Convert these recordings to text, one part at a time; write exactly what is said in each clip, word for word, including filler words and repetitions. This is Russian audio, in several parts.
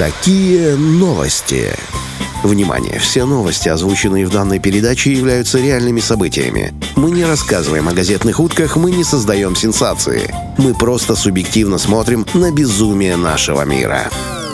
Такие новости. Внимание! Все новости, озвученные в данной передаче, являются реальными событиями. Мы не рассказываем о газетных утках, мы не создаем сенсации. Мы просто субъективно смотрим на безумие нашего мира.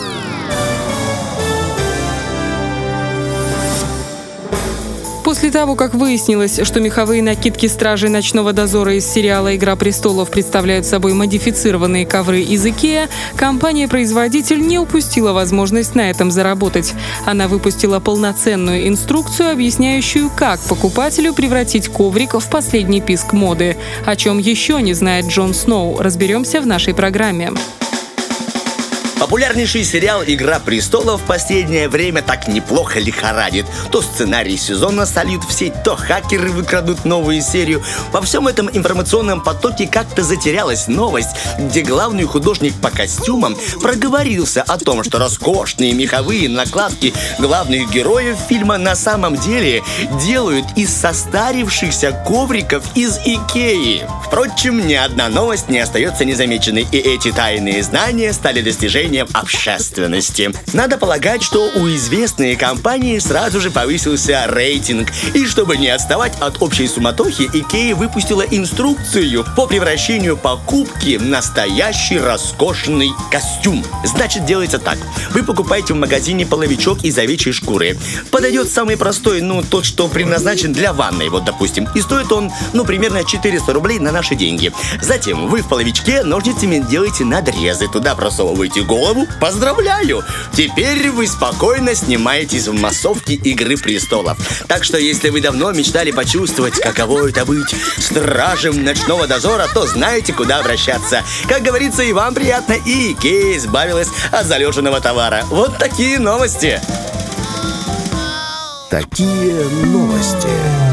После того, как выяснилось, что меховые накидки стражей ночного дозора из сериала «Игра престолов» представляют собой модифицированные ковры из IKEA, компания-производитель не упустила возможность на этом заработать. Она выпустила полноценную инструкцию, объясняющую, как покупателю превратить коврик в последний писк моды. О чем еще не знает Джон Сноу, разберемся в нашей программе. Популярнейший сериал «Игра престолов» в последнее время так неплохо лихорадит. То сценарий сезона сольют в сеть, то хакеры выкрадут новую серию. Во всем этом информационном потоке как-то затерялась новость, где главный художник по костюмам проговорился о том, что роскошные меховые накладки главных героев фильма на самом деле делают из состарившихся ковриков из Икеи. Впрочем, ни одна новость не остается незамеченной, и эти тайные знания стали достижением общественности. Надо полагать, что у известной компании сразу же повысился рейтинг. И чтобы не отставать от общей суматохи, IKEA выпустила инструкцию по превращению покупки в настоящий роскошный костюм. Значит, делается так. Вы покупаете в магазине половичок из овечьей шкуры. Подойдет самый простой, ну, тот, что предназначен для ванной, вот, допустим. И стоит он, ну, примерно четыреста рублей на наши деньги. Затем вы в половичке ножницами делаете надрезы. Туда просовываете голову. Поздравляю! Теперь вы спокойно снимаетесь в массовке «Игры престолов». Так что, если вы давно мечтали почувствовать, каково это быть стражем ночного дозора, то знаете, куда обращаться. Как говорится, и вам приятно, и IKEA избавилась от залеженного товара. Вот такие новости. Такие новости.